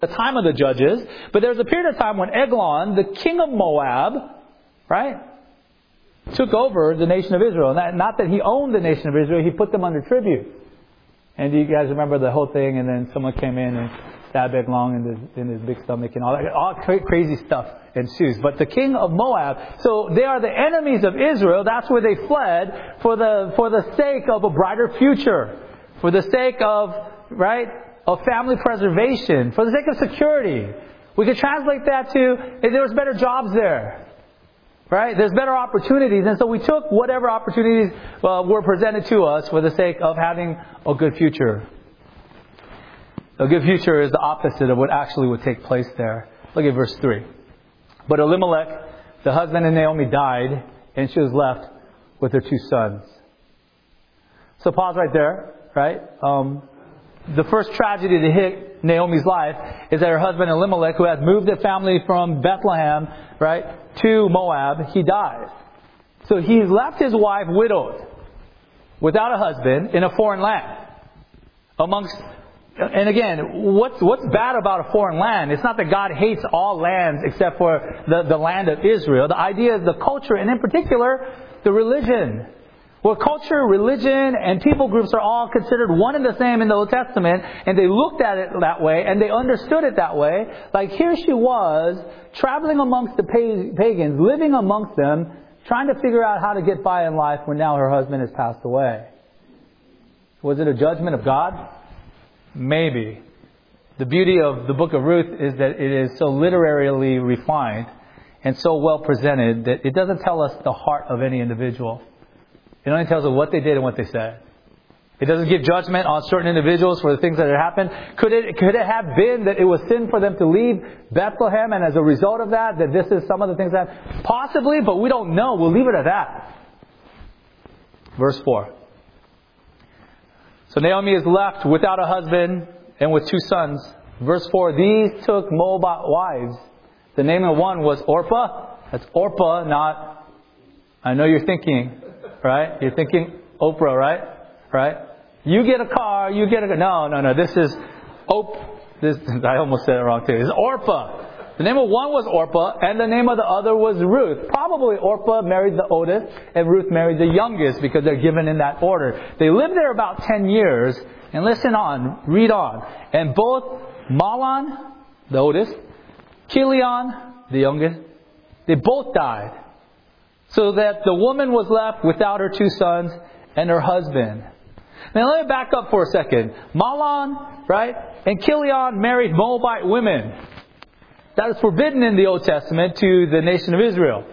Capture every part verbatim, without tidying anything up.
the time of the judges. But there's a period of time when Eglon, the king of Moab, right, took over the nation of Israel. Not, not that he owned the nation of Israel, he put them under tribute. And do you guys remember the whole thing? And then someone came in and stabbed Eglon in his, in his big stomach and all that. All cra- crazy stuff ensues. But the king of Moab, so they are the enemies of Israel. That's where they fled for the for the sake of a brighter future, for the sake of, right, of family preservation, for the sake of security. We could translate that to, if there was better jobs there, right? There's better opportunities. And so we took whatever opportunities uh, were presented to us for the sake of having a good future. A good future is the opposite of what actually would take place there. Look at verse three. But Elimelech, the husband of Naomi, died, and she was left with her two sons. So pause right there, right? Um, the first tragedy to hit Naomi's life is that her husband Elimelech, who had moved their family from Bethlehem, right, to Moab, he dies. So he's left his wife widowed, without a husband, in a foreign land. Amongst, and again, what's what's bad about a foreign land? It's not that God hates all lands except for the, the land of Israel. The idea is the culture, and in particular, the religion. Well, culture, religion, and people groups are all considered one and the same in the Old Testament, and they looked at it that way, and they understood it that way. Like here she was, traveling amongst the pagans, living amongst them, trying to figure out how to get by in life when now her husband has passed away. Was it a judgment of God? Maybe. The beauty of the book of Ruth is that it is so literarily refined and so well presented that it doesn't tell us the heart of any individual. It only tells us what they did and what they said. It doesn't give judgment on certain individuals for the things that had happened. Could it, could it have been that it was sin for them to leave Bethlehem, and as a result of that, that this is some of the things that... Possibly, but we don't know. We'll leave it at that. Verse four. So Naomi is left without a husband and with two sons. Verse four. These took Moabite wives. The name of one was Orpah. That's Orpah, not... I know you're thinking... Right? You're thinking Oprah, right? Right? You get a car, you get a... No, no, no. This is... Op. This, I almost said it wrong too. It's Orpah. The name of one was Orpah, and the name of the other was Ruth. Probably Orpah married the oldest, and Ruth married the youngest, because they're given in that order. They lived there about ten years, and listen on, read on. And both Mahlon, the oldest, Chilion, the youngest, they both died. So that the woman was left without her two sons and her husband. Now let me back up for a second. Mahlon, right, and Chilion married Moabite women. That is forbidden in the Old Testament to the nation of Israel.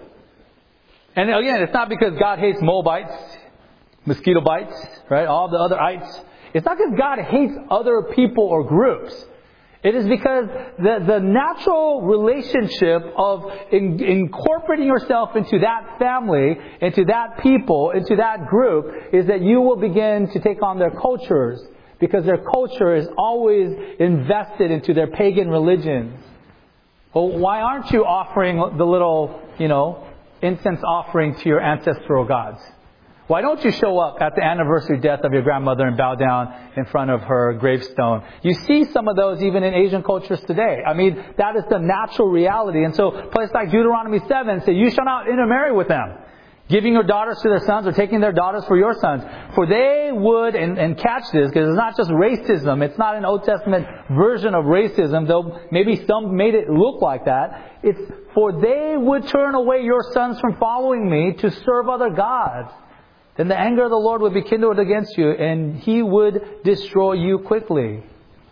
And again, it's not because God hates Moabites, mosquito bites, right, all the other ites. It's not because God hates other people or groups. It is because the, the natural relationship of in, incorporating yourself into that family, into that people, into that group, is that you will begin to take on their cultures. Because their culture is always invested into their pagan religions. Well, why aren't you offering the little, you know, incense offering to your ancestral gods? Why don't you show up at the anniversary death of your grandmother and bow down in front of her gravestone? You see some of those even in Asian cultures today. I mean, that is the natural reality. And so, a place like Deuteronomy seven says, you shall not intermarry with them, giving your daughters to their sons or taking their daughters for your sons. For they would, and, and catch this, because it's not just racism. It's not an Old Testament version of racism, though maybe some made it look like that. It's, for they would turn away your sons from following me to serve other gods. Then the anger of the Lord would be kindled against you, and He would destroy you quickly.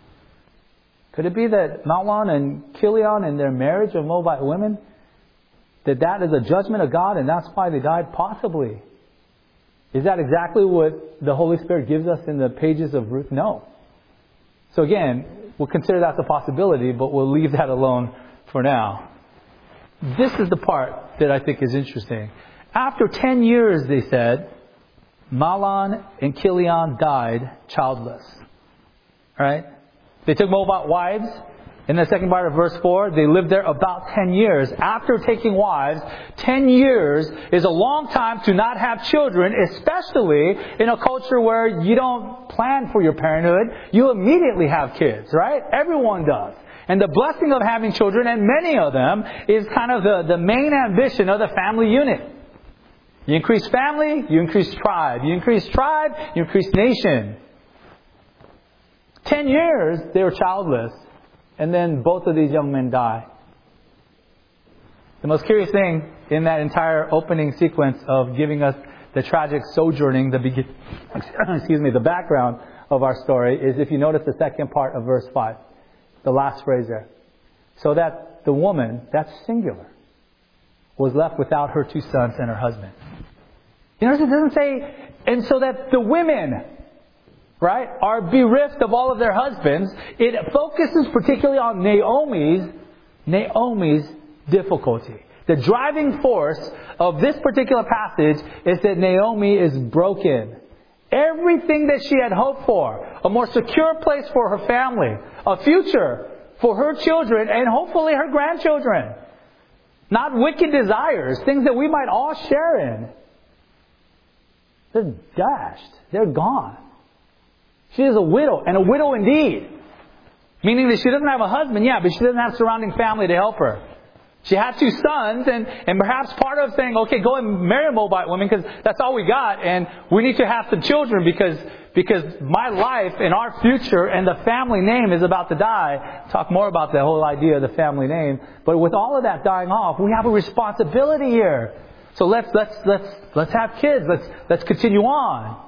Could it be that Mahlon and Chilion in their marriage of Moabite women, that that is a judgment of God and that's why they died? Possibly. Is that exactly what the Holy Spirit gives us in the pages of Ruth? No. So again, we'll consider that a possibility, but we'll leave that alone for now. This is the part that I think is interesting. After ten years, they said, Mahlon and Chilion died childless. Right? They took Moabite wives. In the second part of verse four, they lived there about ten years. After taking wives, ten years is a long time to not have children, especially in a culture where you don't plan for your parenthood. You immediately have kids, right? Everyone does. And the blessing of having children, and many of them, is kind of the, the main ambition of the family unit. You increase family, you increase tribe. You increase tribe, you increase nation. Ten years, they were childless. And then both of these young men die. The most curious thing in that entire opening sequence of giving us the tragic sojourning, the begin, excuse me, the background of our story, is if you notice the second part of verse five. The last phrase there. So that the woman, that's singular, was left without her two sons and her husband. You notice it doesn't say, and so that the women, right, are bereft of all of their husbands. It focuses particularly on Naomi's, Naomi's difficulty. The driving force of this particular passage is that Naomi is broken. Everything that she had hoped for, a more secure place for her family, a future for her children and hopefully her grandchildren. Not wicked desires, things that we might all share in. They're dashed. They're gone. She is a widow, and a widow indeed. Meaning that she doesn't have a husband, yeah, but she doesn't have surrounding family to help her. She had two sons, and, and perhaps part of saying, okay, go and marry a Moabite woman because that's all we got, and we need to have some children because because my life and our future and the family name is about to die. Talk more about the whole idea of the family name. But with all of that dying off, we have a responsibility here. So let's let's let's let's have kids. Let's let's continue on.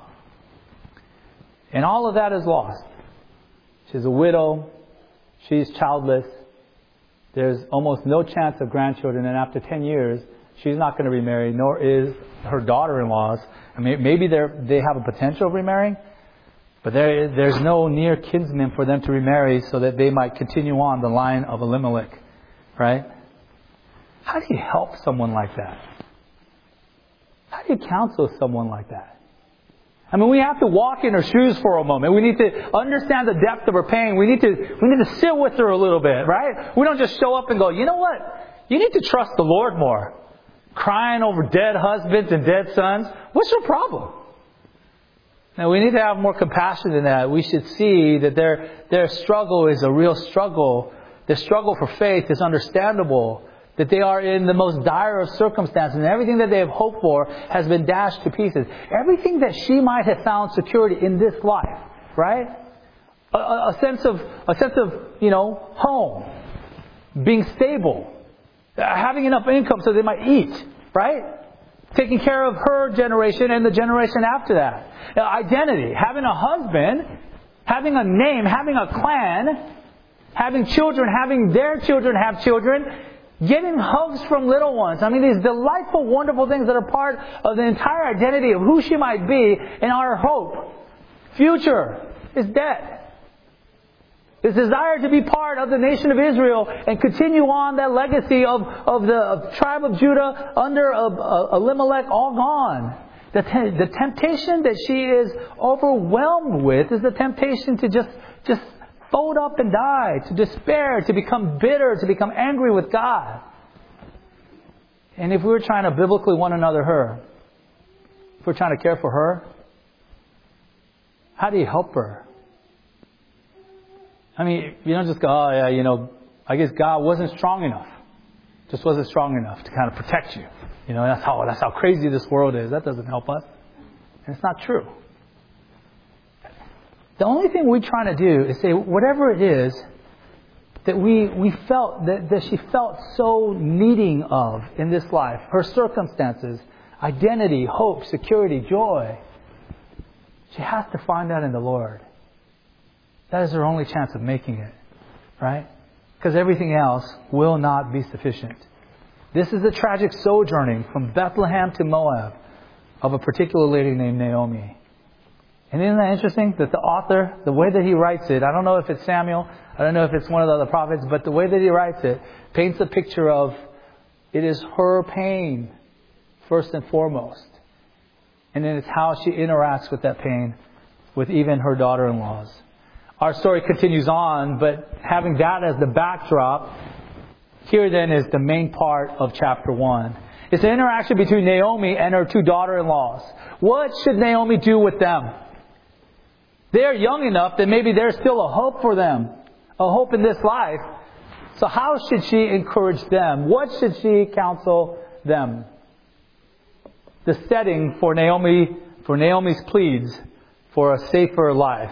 And all of that is lost. She's a widow. She's childless. There's almost no chance of grandchildren, and after ten years, she's not going to remarry, nor is her daughter-in-laws. I mean, maybe they they have a potential of remarrying, but there there's no near kinsman for them to remarry so that they might continue on the line of Elimelech, right? How do you help someone like that? How do you counsel someone like that? I mean, we have to walk in her shoes for a moment. We need to understand the depth of her pain. We need to we need to sit with her a little bit, right? We don't just show up and go, you know what? You need to trust the Lord more. Crying over dead husbands and dead sons. What's your problem? Now, we need to have more compassion than that. We should see that their their struggle is a real struggle. The struggle for faith is understandable. That they are in the most dire of circumstances, and everything that they have hoped for has been dashed to pieces. Everything that she might have found security in this life, right? A, a sense of a sense of you know home, being stable, having enough income so they might eat, right? Taking care of her generation and the generation after that. Identity, having a husband, having a name, having a clan, having children, having their children have children. Getting hugs from little ones. I mean, these delightful, wonderful things that are part of the entire identity of who she might be and our hope. Future is dead. This desire to be part of the nation of Israel and continue on that legacy of, of the of tribe of Judah under uh, uh, Elimelech, all gone. The, te- the temptation that she is overwhelmed with is the temptation to just just fold up and die, to despair, to become bitter, to become angry with God. And if we were trying to biblically one another her, if we're trying to care for her, how do you help her? I mean, you don't just go, oh yeah, you know, I guess God wasn't strong enough. Just wasn't strong enough to kind of protect you. You know, that's how that's how crazy this world is. That doesn't help us. And it's not true. The only thing we're trying to do is say whatever it is that we we felt that, that she felt so needing of in this life, her circumstances, identity, hope, security, joy. She has to find that in the Lord. That is her only chance of making it, right? Because everything else will not be sufficient. This is the tragic sojourning from Bethlehem to Moab of a particular lady named Naomi. And isn't that interesting that the author, the way that he writes it, I don't know if it's Samuel, I don't know if it's one of the other prophets, but the way that he writes it paints a picture of it is her pain first and foremost. And then it's how she interacts with that pain with even her daughter-in-laws. Our story continues on, but having that as the backdrop, here then is the main part of chapter one. It's the interaction between Naomi and her two daughter-in-laws. What should Naomi do with them? They're young enough that maybe there's still a hope for them. A hope in this life. So how should she encourage them? What should she counsel them? The setting for Naomi, for Naomi's pleads for a safer life.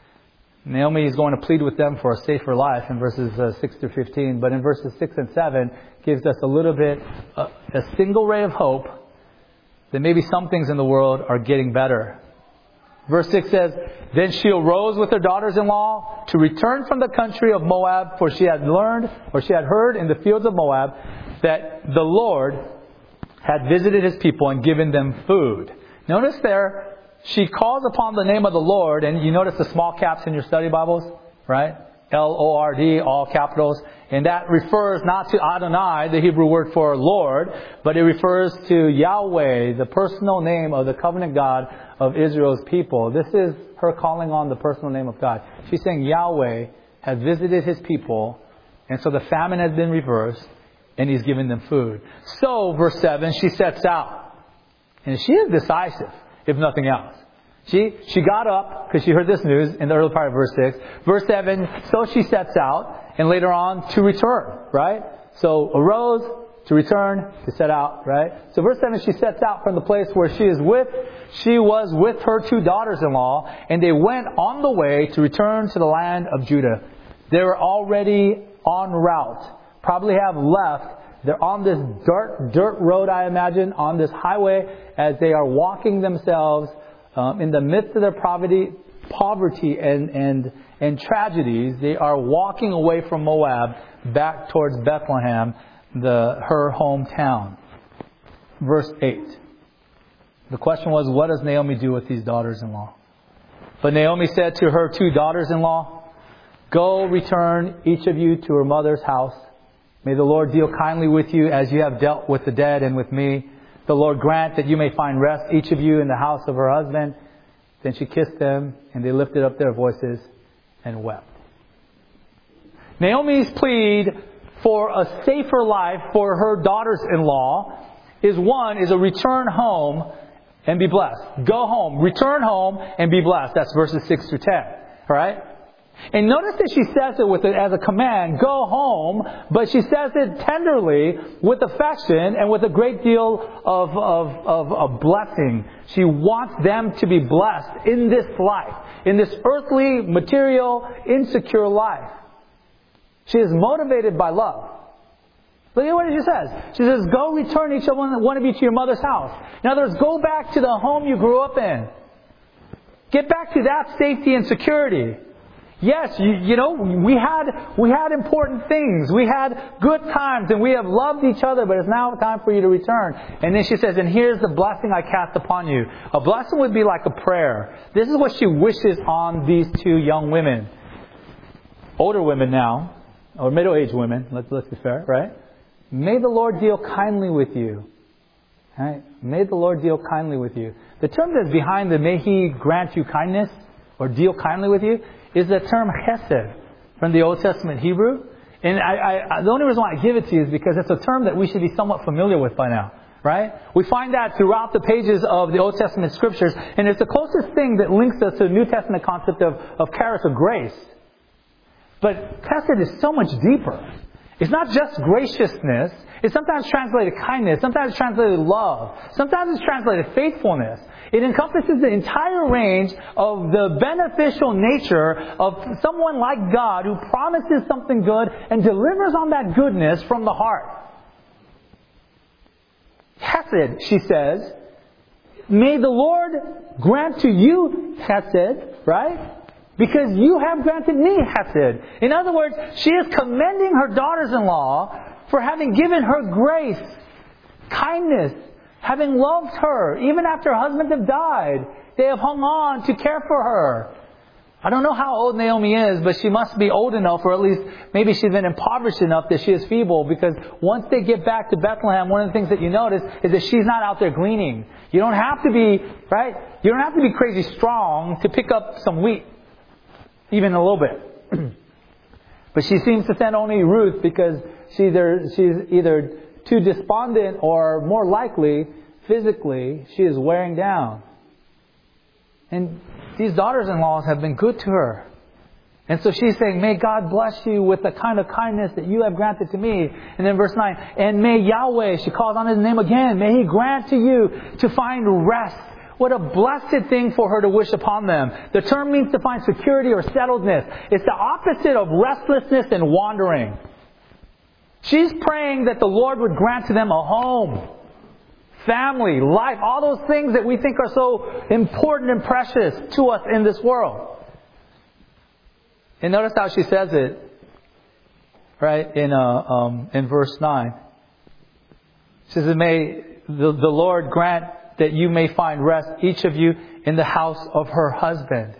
Naomi is going to plead with them for a safer life in verses uh, six through fifteen. But in verses six and seven, gives us a little bit, uh, a single ray of hope that maybe some things in the world are getting better. Verse six says, Then she arose with her daughters-in-law to return from the country of Moab, for she had learned, or she had heard in the fields of Moab, that the Lord had visited His people and given them food. Notice there, she calls upon the name of the Lord, and you notice the small caps in your study Bibles, right? L O R D, all capitals. And that refers not to Adonai, the Hebrew word for Lord, but it refers to Yahweh, the personal name of the covenant God of Israel's people. This is her calling on the personal name of God. She's saying Yahweh has visited His people, and so the famine has been reversed, and He's given them food. So, verse seven, she sets out. And she is decisive, if nothing else. She she got up because she heard this news in the early part of verse six. Verse seven, so she sets out, and later on to return, right? So arose, to return, to set out, right? So verse seven, she sets out from the place where she is with, she was with her two daughters-in-law, and they went on the way to return to the land of Judah. They were already en route, probably have left. They're on this dirt, dirt road, I imagine, on this highway as they are walking themselves Um, in the midst of their poverty, poverty and, and, and tragedies. They are walking away from Moab back towards Bethlehem, the, her hometown. Verse eight. The question was, what does Naomi do with these daughters-in-law? But Naomi said to her two daughters-in-law, Go return each of you to her mother's house. May the Lord deal kindly with you as you have dealt with the dead and with me. The Lord grant that you may find rest, each of you, in the house of her husband. Then she kissed them, and they lifted up their voices and wept. Naomi's plead for a safer life for her daughters-in-law is one, is a return home and be blessed. Go home, return home and be blessed. That's verses six through ten. All right? And notice that she says it with it as a command, go home, but she says it tenderly, with affection, and with a great deal of, of, of, of blessing. She wants them to be blessed in this life, in this earthly, material, insecure life. She is motivated by love. Look at what she says. She says, go return each one, one of you to your mother's house. In other words, go back to the home you grew up in. Get back to that safety and security. Yes, you, you know, we had we had important things. We had good times and we have loved each other, but it's now time for you to return. And then she says, and here's the blessing I cast upon you. A blessing would be like a prayer. This is what she wishes on these two young women. Older women now, or middle-aged women, let's, let's be fair, right? May the Lord deal kindly with you. Right? May the Lord deal kindly with you. The term that's behind the may He grant you kindness or deal kindly with you is the term chesed from the Old Testament Hebrew. And I, I, the only reason why I give it to you is because it's a term that we should be somewhat familiar with by now. Right? We find that throughout the pages of the Old Testament Scriptures. And it's the closest thing that links us to the New Testament concept of, of charis or grace. But chesed is so much deeper. It's not just graciousness. It's sometimes translated kindness. Sometimes it's translated love. Sometimes it's translated faithfulness. It encompasses the entire range of the beneficial nature of someone like God who promises something good and delivers on that goodness from the heart. Chesed, she says, may the Lord grant to you chesed, right? Because you have granted me chesed. In other words, she is commending her daughters-in-law for having given her grace, kindness, having loved her, even after her husband have died. They have hung on to care for her. I don't know how old Naomi is, but she must be old enough, or at least maybe she's been impoverished enough that she is feeble, because once they get back to Bethlehem, one of the things that you notice is that she's not out there gleaning. You don't have to be, right? You don't have to be crazy strong to pick up some wheat. Even a little bit. But she seems to send only Ruth because she's either, she's either too despondent, or more likely, physically, she is wearing down. And these daughters-in-law have been good to her. And so she's saying, may God bless you with the kind of kindness that you have granted to me. And then verse nine, and may Yahweh, she calls on His name again, may He grant to you to find rest. What a blessed thing for her to wish upon them. The term means to find security or settledness. It's the opposite of restlessness and wandering. She's praying that the Lord would grant to them a home, family, life, all those things that we think are so important and precious to us in this world. And notice how she says it, right, in uh, um, in verse nine. She says, may the, the Lord grant that you may find rest, each of you, in the house of her husband.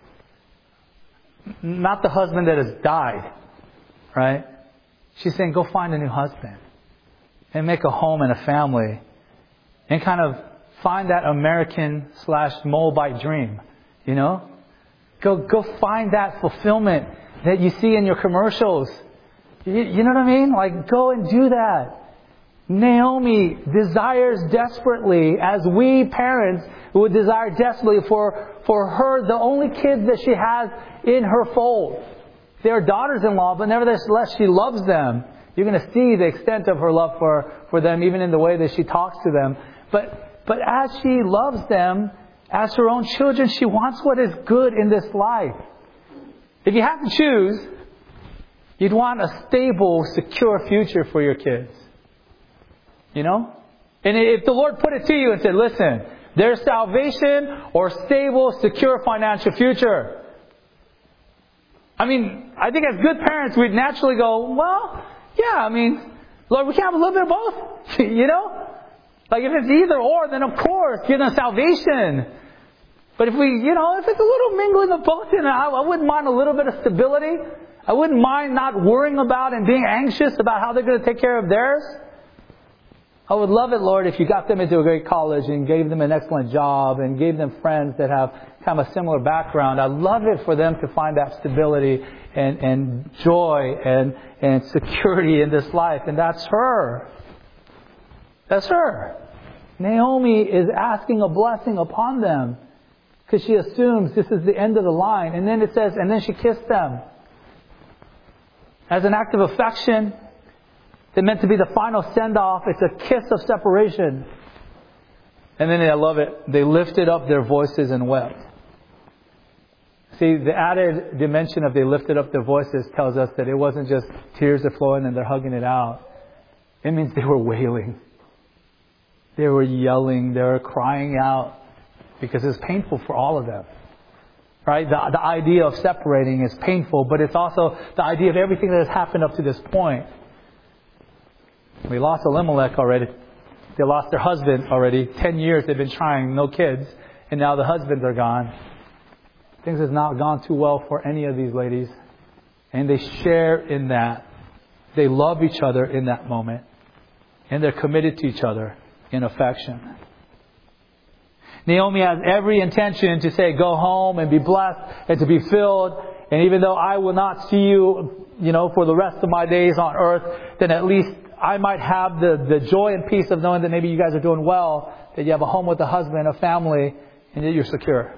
Not the husband that has died, right? She's saying, go find a new husband and make a home and a family and kind of find that American slash Moabite dream, you know? Go go find that fulfillment that you see in your commercials. You, you know what I mean? Like, go and do that. Naomi desires desperately, as we parents would desire desperately for, for her, the only kids that she has in her fold. They're daughters-in-law, but nevertheless she loves them. You're going to see the extent of her love for, for them, even in the way that she talks to them. But, but as she loves them, as her own children, she wants what is good in this life. If you have to choose, you'd want a stable, secure future for your kids. You know? And if the Lord put it to you and said, listen, there's salvation or stable, secure financial future. I mean, I think as good parents, we'd naturally go, well, yeah, I mean, Lord, we can have a little bit of both. You know? Like if it's either or, then of course, give them salvation. But if we, you know, if it's a little mingling of both, then I, I wouldn't mind a little bit of stability. I wouldn't mind not worrying about and being anxious about how they're going to take care of theirs. I would love it, Lord, if you got them into a great college and gave them an excellent job and gave them friends that have kind of a similar background. I'd love it for them to find that stability and, and joy and, and security in this life. And that's her. That's her. Naomi is asking a blessing upon them because she assumes this is the end of the line. And then it says, and then she kissed them. As an act of affection, it's meant to be the final send-off. It's a kiss of separation. And then I love it. They lifted up their voices and wept. See, the added dimension of they lifted up their voices tells us that it wasn't just tears are flowing and they're hugging it out. It means they were wailing. They were yelling. They were crying out because it's painful for all of them. Right? The, the idea of separating is painful, but it's also the idea of everything that has happened up to this point. We lost Elimelech already. They lost their husband already. Ten years they've been trying, no kids. And now the husbands are gone. Things have not gone too well for any of these ladies. And they share in that. They love each other in that moment. And they're committed to each other in affection. Naomi has every intention to say, go home and be blessed and to be filled. And even though I will not see you, you know, for the rest of my days on earth, then at least I might have the, the joy and peace of knowing that maybe you guys are doing well, that you have a home with a husband, a family, and that you're secure.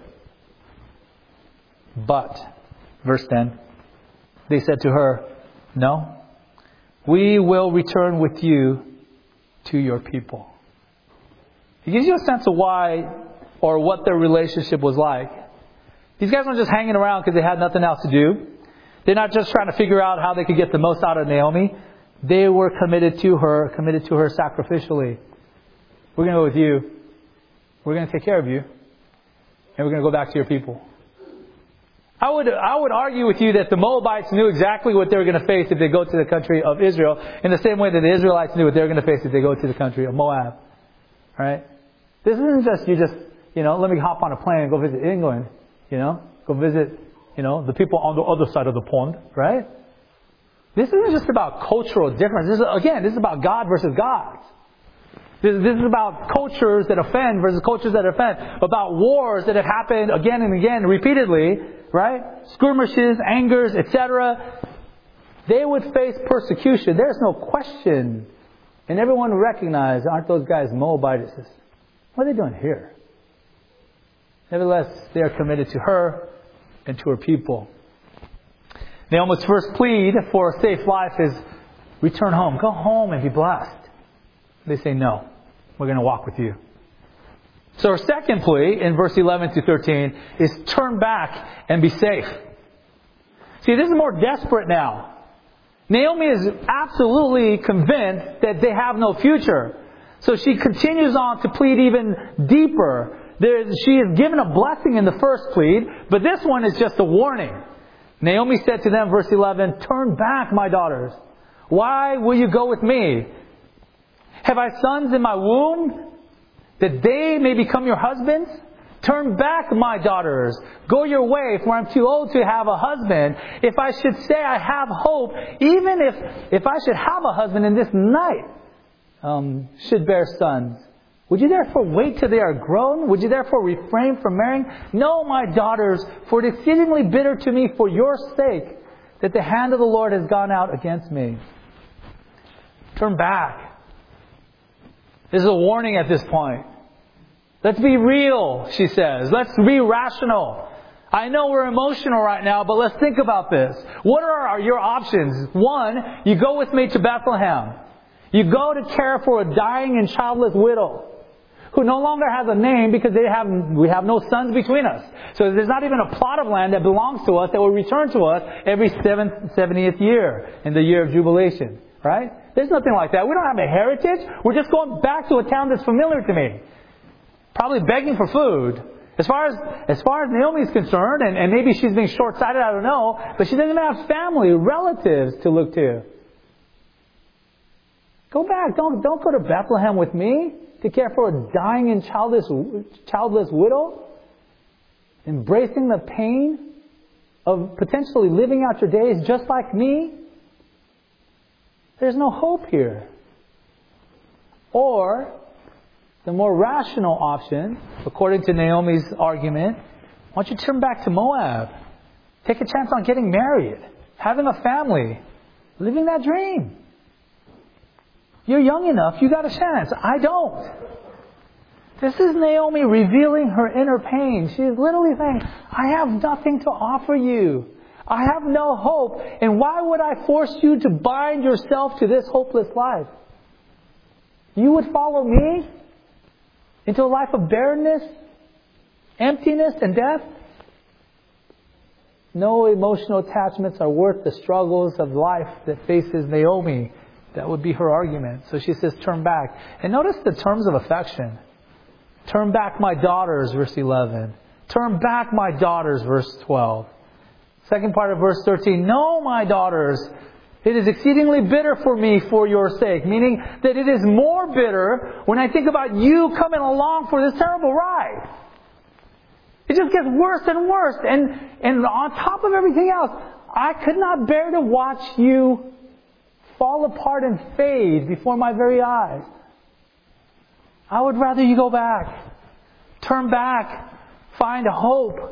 But, verse ten, they said to her, no, we will return with you to your people. It gives you a sense of why or what their relationship was like. These guys weren't just hanging around because they had nothing else to do. They're not just trying to figure out how they could get the most out of Naomi. They were committed to her, committed to her sacrificially. We're going to go with you. We're going to take care of you. And we're going to go back to your people. I would I would argue with you that the Moabites knew exactly what they were going to face if they go to the country of Israel, in the same way that the Israelites knew what they were going to face if they go to the country of Moab. Right? This isn't just you just, you know, let me hop on a plane and go visit England. You know, go visit, you know, the people on the other side of the pond. Right? This isn't just about cultural difference. This is, again, this is about God versus gods. This, this is about cultures that offend versus cultures that offend. About wars that have happened again and again, repeatedly, right? Skirmishes, angers, et cetera. They would face persecution. There's no question. And everyone would recognize, aren't those guys Moabites? What are they doing here? Nevertheless, they are committed to her and to her people. Naomi's first plea for a safe life is, return home. Go home and be blessed. They say, no, we're going to walk with you. So her second plea in verse eleven to thirteen is turn back and be safe. See, this is more desperate now. Naomi is absolutely convinced that they have no future. So she continues on to plead even deeper. There, she is given a blessing in the first plead, but this one is just a warning. Naomi said to them, verse eleven, turn back, my daughters. Why will you go with me? Have I sons in my womb, that they may become your husbands? Turn back, my daughters. Go your way, for I'm too old to have a husband. If I should say I have hope, even if, if I should have a husband in this night, um, should bear sons, would you therefore wait till they are grown? Would you therefore refrain from marrying? No, my daughters, for it is exceedingly bitter to me for your sake that the hand of the Lord has gone out against me. Turn back. This is a warning at this point. Let's be real, she says. Let's be rational. I know we're emotional right now, but let's think about this. What are your options? One, you go with me to Bethlehem. You go to care for a dying and childless widow who no longer has a name because they have we have no sons between us. So there's not even a plot of land that belongs to us that will return to us every seventh, seventieth year in the year of jubilation. Right? There's nothing like that. We don't have a heritage. We're just going back to a town that's familiar to me. Probably begging for food. As far as as far as Naomi's concerned, and, and maybe she's being short-sighted, I don't know, but she doesn't even have family, relatives to look to. Go back. Don't don't go to Bethlehem with me to care for a dying and childless childless widow, embracing the pain of potentially living out your days just like me. There's no hope here. Or the more rational option, according to Naomi's argument, why don't you turn back to Moab? Take a chance on getting married, having a family, living that dream. You're young enough, you got a chance. I don't. This is Naomi revealing her inner pain. She is literally saying, I have nothing to offer you. I have no hope. And why would I force you to bind yourself to this hopeless life? You would follow me into a life of barrenness, emptiness, and death? No emotional attachments are worth the struggles of life that faces Naomi. That would be her argument. So she says, turn back. And notice the terms of affection. Turn back, my daughters, verse eleven. Turn back, my daughters, verse twelve. Second part of verse thirteen. No, my daughters, it is exceedingly bitter for me for your sake. Meaning that it is more bitter when I think about you coming along for this terrible ride. It just gets worse and worse. And, and on top of everything else, I could not bear to watch you fall apart and fade before my very eyes. I would rather you go back. Turn back. Find hope.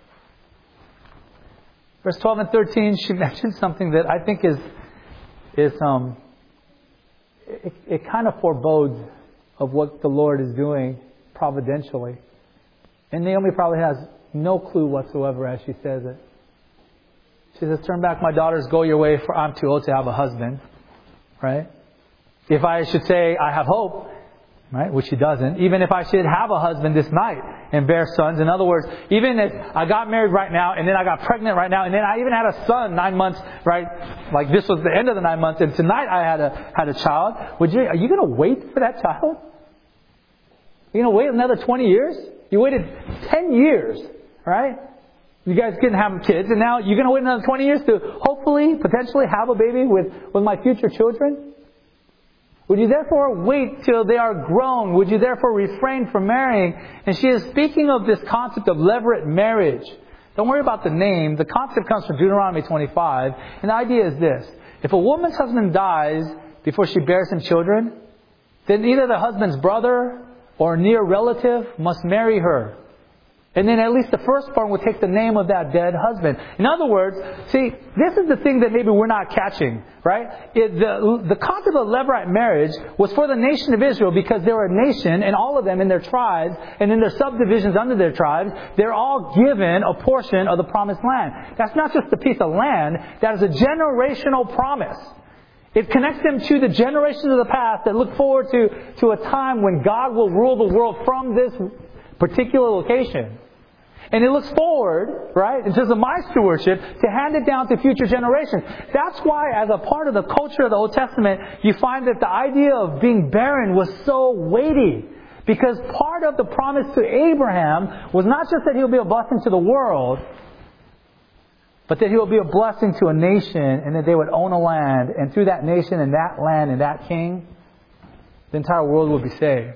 Verse twelve and thirteen, she mentions something that I think is, is um, it, it kind of forebodes of what the Lord is doing providentially. And Naomi probably has no clue whatsoever as she says it. She says, turn back, my daughters, go your way, for I'm too old to have a husband. Right? If I should say I have hope, right, which she doesn't, even if I should have a husband this night and bear sons, in other words, even if I got married right now and then I got pregnant right now and then I even had a son nine months, right, like this was the end of the nine months and tonight I had a had a child, would you, are you going to wait for that child? You're going to wait another twenty years? You waited ten years, right? You guys didn't have kids, and now you're going to wait another twenty years to hopefully, potentially have a baby with, with my future children? Would you therefore wait till they are grown? Would you therefore refrain from marrying? And she is speaking of this concept of levirate marriage. Don't worry about the name. The concept comes from Deuteronomy twenty-five. And the idea is this. If a woman's husband dies before she bears him children, then either the husband's brother or a near relative must marry her. And then at least the firstborn would take the name of that dead husband. In other words, see, this is the thing that maybe we're not catching, right? It, the, the concept of Levirate marriage was for the nation of Israel because they were a nation, and all of them in their tribes and in their subdivisions under their tribes, they're all given a portion of the promised land. That's not just a piece of land. That is a generational promise. It connects them to the generations of the past that look forward to, to a time when God will rule the world from this particular location. And it looks forward, right, in terms of my stewardship, to hand it down to future generations. That's why, as a part of the culture of the Old Testament, you find that the idea of being barren was so weighty. Because part of the promise to Abraham was not just that he will be a blessing to the world, but that he will be a blessing to a nation, and that they would own a land, and through that nation and that land and that king, the entire world would be saved.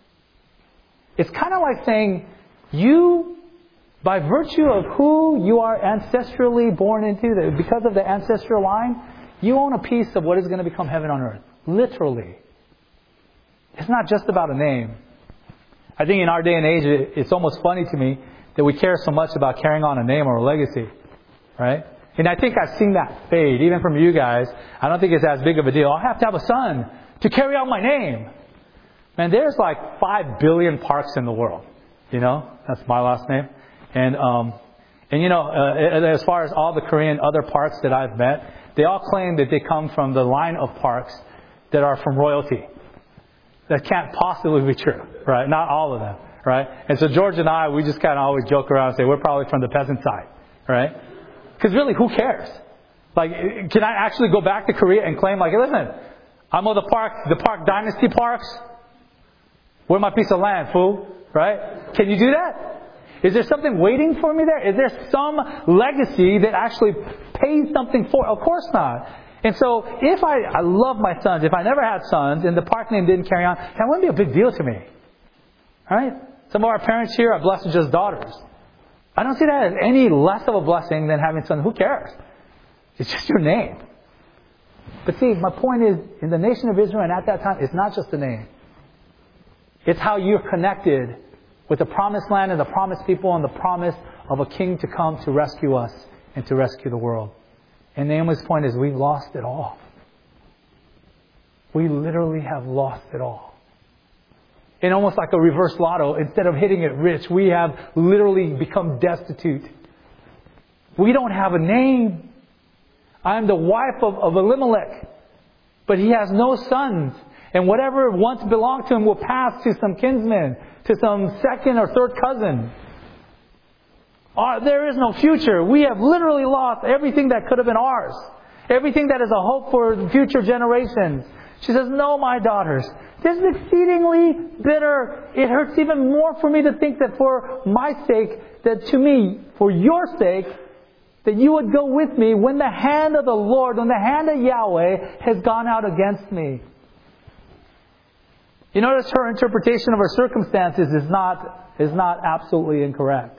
It's kind of like saying, you, by virtue of who you are ancestrally born into, because of the ancestral line, you own a piece of what is going to become heaven on earth. Literally. It's not just about a name. I think in our day and age, it's almost funny to me that we care so much about carrying on a name or a legacy. Right? And I think I've seen that fade, even from you guys. I don't think it's as big of a deal. I have to have a son to carry out my name. Man, there's like five billion parks in the world. You know, that's my last name. And, um, and you know, uh, as far as all the Korean other parks that I've met, they all claim that they come from the line of parks that are from royalty. That can't possibly be true, right? Not all of them, right? And so George and I, we just kind of always joke around and say, we're probably from the peasant side, right? Because really, who cares? Like, can I actually go back to Korea and claim, like, hey, listen, I'm of the park, the Park Dynasty parks? Where's my piece of land, fool? Right? Can you do that? Is there something waiting for me there? Is there some legacy that actually pays something for? Of course not. And so, if I, I love my sons, if I never had sons and the park name didn't carry on, that wouldn't be a big deal to me. Right? Some of our parents here are blessed with just daughters. I don't see that as any less of a blessing than having sons. Who cares? It's just your name. But see, my point is, in the nation of Israel and at that time, it's not just a name. It's how you're connected with the promised land and the promised people and the promise of a king to come to rescue us and to rescue the world. And Naomi's point is, we've lost it all. We literally have lost it all. And almost like a reverse lotto, instead of hitting it rich, we have literally become destitute. We don't have a name. I'm the wife of, of Elimelech, but he has no sons. And whatever once belonged to him will pass to some kinsman, to some second or third cousin. Uh, there is no future. We have literally lost everything that could have been ours. Everything that is a hope for future generations. She says, no, my daughters. This is exceedingly bitter. It hurts even more for me to think that for my sake, that to me, for your sake, that you would go with me when the hand of the Lord, when the hand of Yahweh has gone out against me. You notice her interpretation of her circumstances is not, is not absolutely incorrect.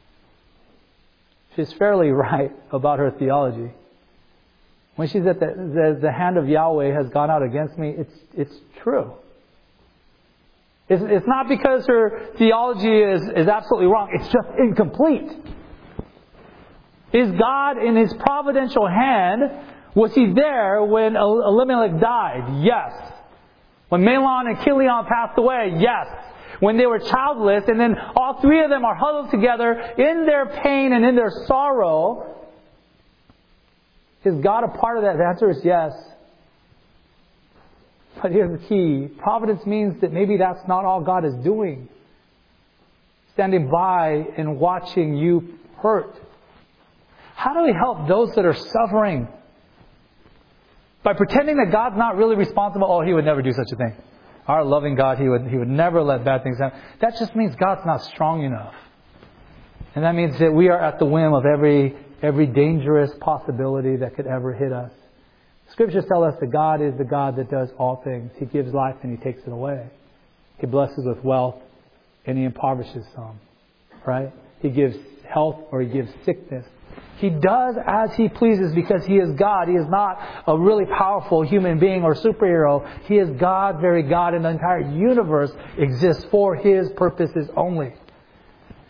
She's fairly right about her theology. When she said that the, the hand of Yahweh has gone out against me, it's, it's true. It's, it's not because her theology is, is absolutely wrong. It's just incomplete. Is God in His providential hand, was He there when Elimelech died? Yes. When Mahlon and Chilion passed away? Yes. When they were childless, and then all three of them are huddled together in their pain and in their sorrow, is God a part of that? The answer is yes. But here's the key. Providence means that maybe that's not all God is doing. Standing by and watching you hurt. How do we help those that are suffering? By pretending that God's not really responsible. Oh, He would never do such a thing. Our loving God, He would He would never let bad things happen. That just means God's not strong enough. And that means that we are at the whim of every every dangerous possibility that could ever hit us. Scriptures tell us that God is the God that does all things. He gives life and He takes it away. He blesses with wealth and He impoverishes some. Right? He gives health or He gives sickness. He does as He pleases because He is God. He is not a really powerful human being or superhero. He is God, very God, and the entire universe exists for His purposes only.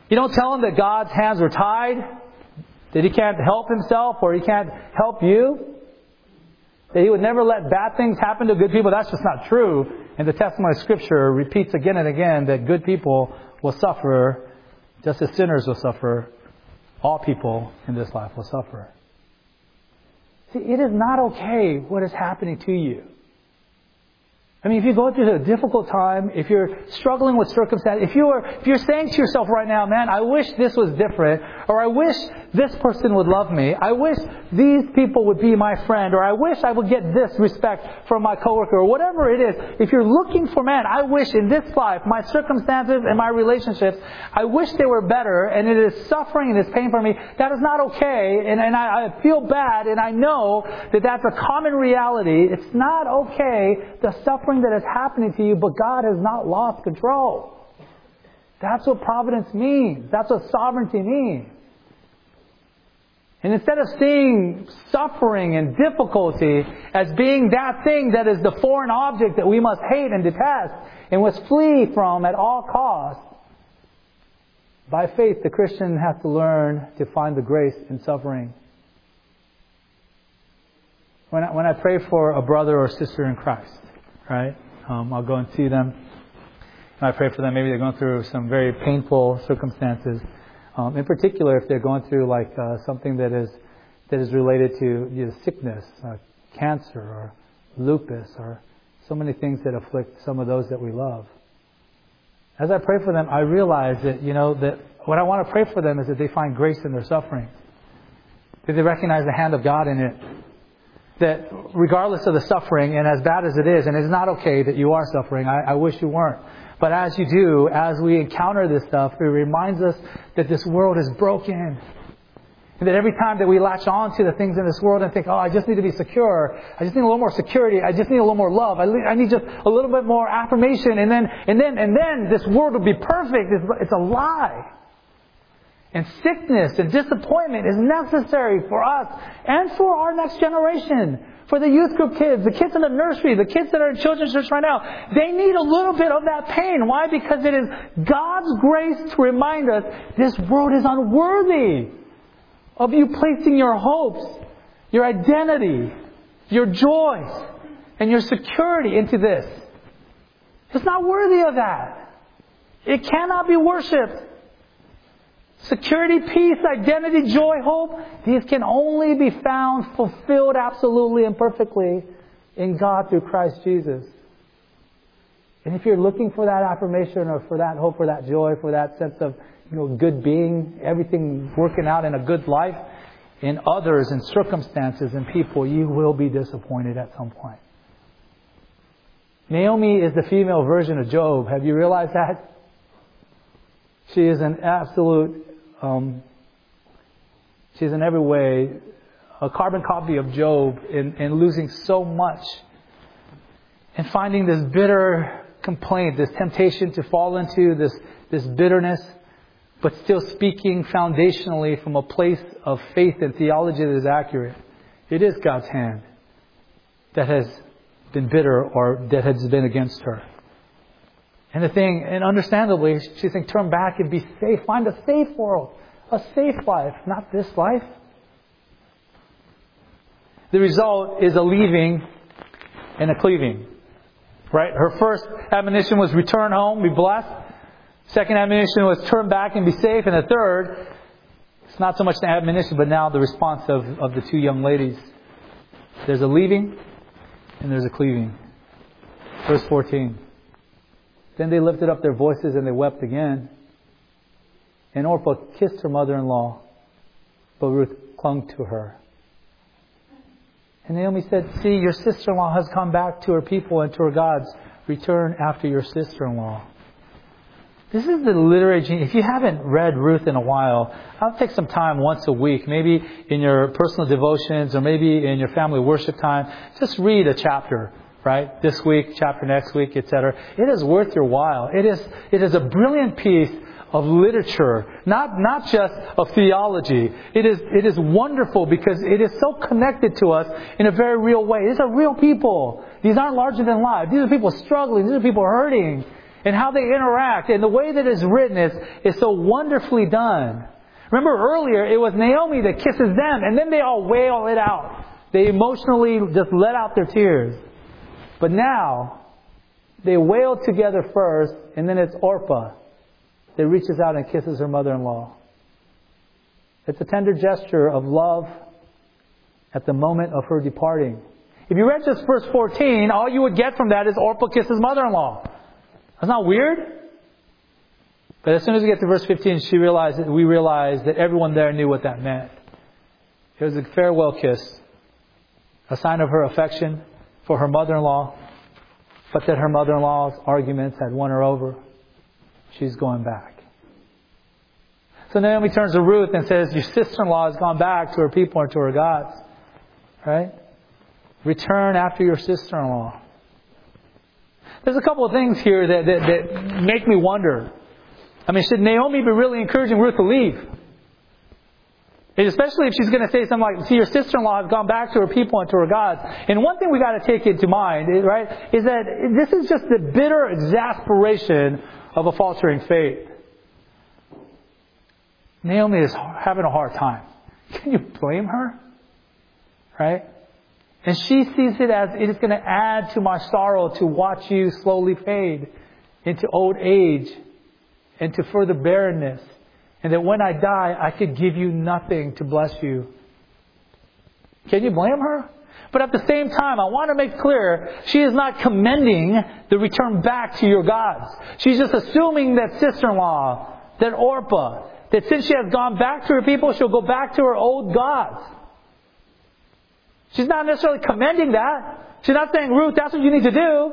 You don't tell him that God's hands are tied, that He can't help Himself or He can't help you, that He would never let bad things happen to good people. That's just not true. And the testimony of Scripture repeats again and again that good people will suffer just as sinners will suffer. All people in this life will suffer. See, it is not okay what is happening to you. I mean, if you go through a difficult time, if you're struggling with circumstance, if you're if you're saying to yourself right now, man, I wish this was different, or I wish this person would love me, I wish these people would be my friend, or I wish I would get this respect from my coworker, or whatever it is. If you're looking for, man, I wish in this life, my circumstances and my relationships, I wish they were better, and it is suffering and it's pain for me, that is not okay, and, and I, I feel bad, and I know that that's a common reality. It's not okay, the suffering that is happening to you, but God has not lost control. That's what providence means. That's what sovereignty means. And instead of seeing suffering and difficulty as being that thing that is the foreign object that we must hate and detest and must flee from at all costs, by faith the Christian has to learn to find the grace in suffering. When I, when I pray for a brother or sister in Christ, right? Um, I'll go and see them. And I pray for them. Maybe they're going through some very painful circumstances. Um, in particular, if they're going through like uh, something that is that is related to you know, sickness, uh, cancer, or lupus, or so many things that afflict some of those that we love. As I pray for them, I realize that you know that what I want to pray for them is that they find grace in their suffering, that they recognize the hand of God in it. That regardless of the suffering, and as bad as it is, and it's not okay that you are suffering, I, I wish you weren't. But as you do, as we encounter this stuff, it reminds us that this world is broken. And that every time that we latch on to the things in this world and think, oh, I just need to be secure. I just need a little more security. I just need a little more love. I, I need just a little bit more affirmation. And then, and then, and then this world will be perfect. It's, it's a lie. And sickness and disappointment is necessary for us and for our next generation. For the youth group kids, the kids in the nursery, the kids that are in children's church right now. They need a little bit of that pain. Why? Because it is God's grace to remind us this world is unworthy of you placing your hopes, your identity, your joys, and your security into this. It's not worthy of that. It cannot be worshipped. Security, peace, identity, joy, hope, these can only be found fulfilled absolutely and perfectly in God through Christ Jesus. And if you're looking for that affirmation or for that hope, for that joy, for that sense of you know good being, everything working out in a good life, in others and circumstances and people, you will be disappointed at some point. Naomi is the female version of Job. Have you realized that? She is an absolute, um, she's in every way a carbon copy of Job in, in losing so much and finding this bitter complaint, this temptation to fall into this, this bitterness, but still speaking foundationally from a place of faith and theology that is accurate. It is God's hand that has been bitter or that has been against her. And the thing, and understandably, she's saying, turn back and be safe. Find a safe world. A safe life, not this life. The result is a leaving and a cleaving. Right? Her first admonition was return home, be blessed. Second admonition was turn back and be safe. And the third, it's not so much the admonition, but now the response of, of the two young ladies. There's a leaving and there's a cleaving. Verse fourteen. Then they lifted up their voices and they wept again. And Orpah kissed her mother-in-law, but Ruth clung to her. And Naomi said, see, your sister-in-law has come back to her people and to her gods. Return after your sister-in-law. This is the literary genius. If you haven't read Ruth in a while, I'll take some time once a week, maybe in your personal devotions or maybe in your family worship time. Just read a chapter. Right? This week, chapter next week, et cetera. It is worth your while. It is, it is a brilliant piece of literature, not, not just of theology. It is, it is wonderful because it is so connected to us in a very real way. These are real people. These aren't larger than life. These are people struggling. These are people hurting. and how they interact, and the way that it's written is, is so wonderfully done. Remember earlier, it was Naomi that kisses them, and then they all wail it out. They emotionally just let out their tears. But now, they wail together first, and then it's Orpah that reaches out and kisses her mother-in-law. It's a tender gesture of love at the moment of her departing. If you read just verse fourteen, all you would get from that is Orpah kisses mother-in-law. That's not weird? But as soon as we get to verse fifteen, she realized we realized that everyone there knew what that meant. It was a farewell kiss, a sign of her affection for her mother-in-law, but that her mother-in-law's arguments had won her over. She's going back. So Naomi turns to Ruth and says, your sister-in-law has gone back to her people and to her gods. Right? Return after your sister-in-law. There's a couple of things here that, that, that make me wonder. I mean, should Naomi be really encouraging Ruth to leave? And especially if she's going to say something like, see, your sister-in-law has gone back to her people and to her gods. And one thing we got to take into mind, right, is that this is just the bitter exasperation of a faltering faith. Naomi is having a hard time. Can you blame her? Right? And she sees it as it is going to add to my sorrow to watch you slowly fade into old age and to further barrenness. And that when I die, I could give you nothing to bless you. Can you blame her? But at the same time, I want to make clear, she is not commending the return back to your gods. She's just assuming that sister-in-law, that Orpah, that since she has gone back to her people, she'll go back to her old gods. She's not necessarily commending that. She's not saying, Ruth, that's what you need to do.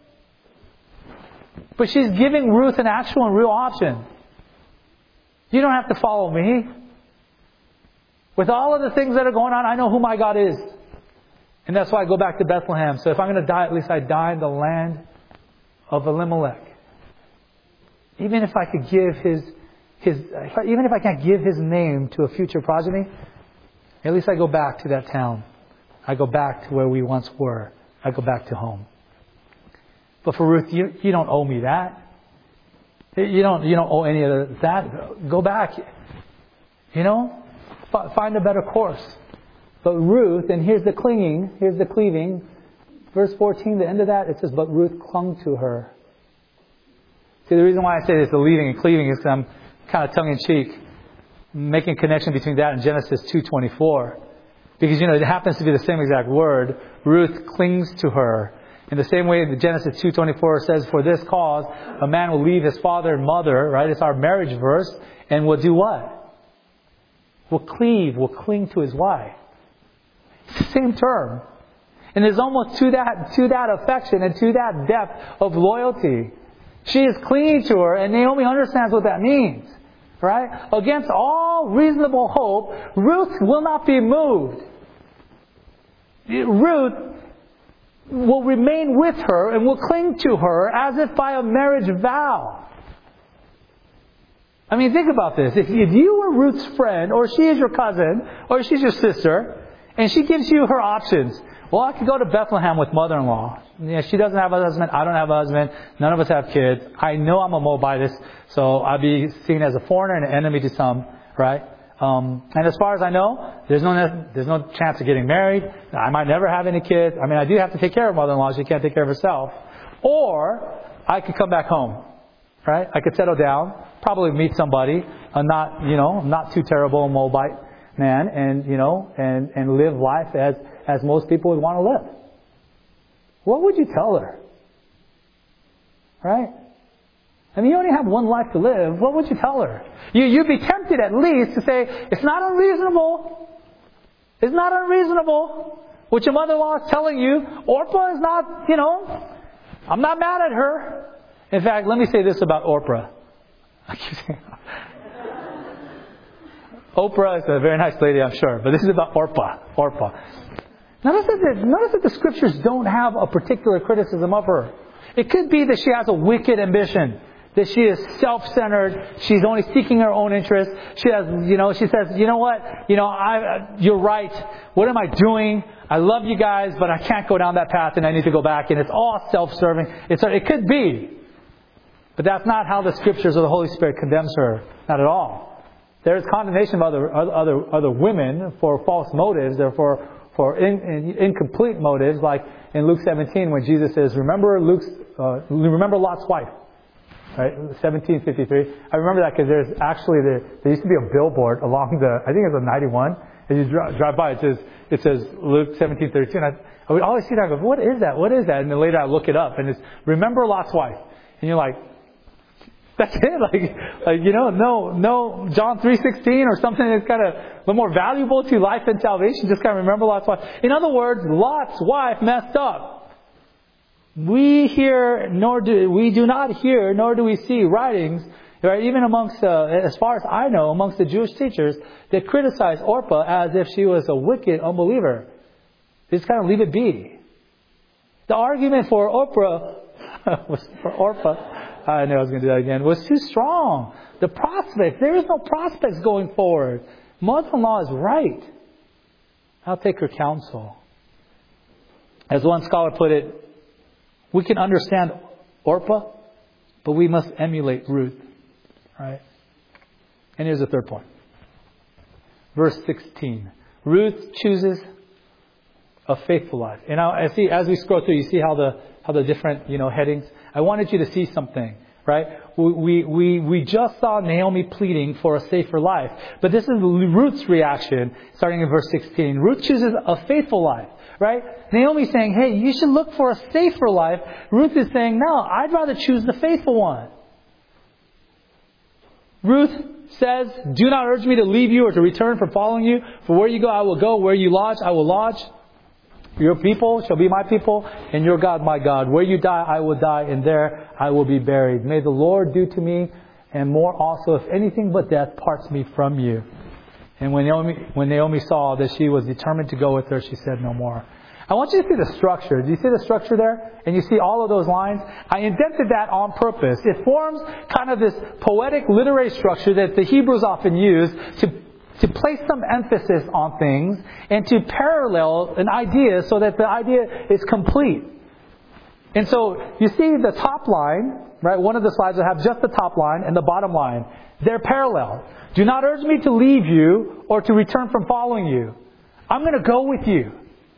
But she's giving Ruth an actual and real option. You don't have to follow me. With all of the things that are going on, I know who my God is. And that's why I go back to Bethlehem. So if I'm going to die, at least I die in the land of Elimelech. Even if I could give his, his even if I can't give his name to a future progeny, at least I go back to that town. I go back to where we once were. I go back to home. But for Ruth, you, you don't owe me that. You don't, you don't owe any of that. Go back. You know? Find a better course. But Ruth, and here's the clinging, here's the cleaving. Verse fourteen, the end of that, it says, but Ruth clung to her. See, the reason why I say this, the leaving and cleaving, is because I'm kind of tongue-in-cheek, making a connection between that and Genesis two twenty-four. Because, you know, it happens to be the same exact word. Ruth clings to her. In the same way that Genesis two twenty-four says, for this cause, a man will leave his father and mother, right? It's our marriage verse. And will do what? Will cleave, will cling to his wife. It's the same term. And there's almost to that, to that affection and to that depth of loyalty. She is clinging to her, and Naomi understands what that means. Right? Against all reasonable hope, Ruth will not be moved. Ruth will remain with her and will cling to her as if by a marriage vow. I mean, think about this. If, if you were Ruth's friend, or she is your cousin, or she's your sister, and she gives you her options. Well, I could go to Bethlehem with mother-in-law. Yeah, she doesn't have a husband. I don't have a husband. None of us have kids. I know I'm a Moabitess, so I'll be seen as a foreigner and an enemy to some, right? Um, and as far as I know, there's no there's no chance of getting married. I might never have any kids. I mean, I do have to take care of mother-in-law. She can't take care of herself. Or I could come back home, right? I could settle down, probably meet somebody, a not you know not too terrible Moabite man, and you know and and live life as as most people would want to live. What would you tell her? Right? I mean, you only have one life to live. What would you tell her? You, you'd be tempted at least to say, it's not unreasonable. It's not unreasonable. What your mother-in-law is telling you. Orpah is not, you know, I'm not mad at her. In fact, let me say this about Orpah. I keep saying, Oprah is a very nice lady, I'm sure. But this is about Orpah. Orpah. Notice that, notice that the Scriptures don't have a particular criticism of her. It could be that she has a wicked ambition. That she is self-centered. She's only seeking her own interest. She has, you know, she says, you know what? You know, I, you're right. What am I doing? I love you guys, but I can't go down that path and I need to go back. And it's all self-serving. It's, it could be. But that's not how the Scriptures or the Holy Spirit condemns her. Not at all. There is condemnation of other other other women for false motives, or for, for in, in, incomplete motives, like in Luke seventeen when Jesus says, remember Luke's, uh, remember Lot's wife. Right, seventeen fifty-three. I remember that because there's actually the, there used to be a billboard along the, I think it was a ninety-one. As you drive, drive by, it says it says Luke seventeen thirty-two. And I, I would always see that and go, what is that? What is that? And then later I look it up and it's remember Lot's wife. And you're like, that's it. Like, like you know, no, no John three sixteen or something that's kind of a little more valuable to life and salvation. Just kind of remember Lot's wife. In other words, Lot's wife messed up. We hear, nor do we do not hear, nor do we see writings, right? Even amongst, uh, as far as I know, amongst the Jewish teachers that criticize Orpah as if she was a wicked unbeliever. They just kind of leave it be. The argument for Orpah was for Orpah. I knew I was going to do that again. Was too strong. The prospects, there is no prospects going forward. Mother-in-law is right. I'll take her counsel. As one scholar put it, we can understand Orpah, but we must emulate Ruth. Right? And here's the third point. Verse sixteen. Ruth chooses a faithful life. And now, I see as we scroll through, you see how the how the different you know headings. I wanted you to see something. Right? We we we just saw Naomi pleading for a safer life, but this is Ruth's reaction, starting in verse sixteen. Ruth chooses a faithful life. Right? Naomi's saying, hey, you should look for a safer life. Ruth is saying, no, I'd rather choose the faithful one. Ruth says, do not urge me to leave you or to return from following you. For where you go, I will go. Where you lodge, I will lodge. Your people shall be my people, and your God my God. Where you die, I will die, and there I will be buried. May the Lord do to me, and more also, if anything but death parts me from you. And when Naomi, when Naomi saw that she was determined to go with her, she said no more. I want you to see the structure. Do you see the structure there? And you see all of those lines? I indented that on purpose. It forms kind of this poetic literary structure that the Hebrews often use to, to place some emphasis on things and to parallel an idea so that the idea is complete. And so you see the top line, right? One of the slides will have just the top line and the bottom line. They're parallel. Do not urge me to leave you or to return from following you. I'm going to go with you.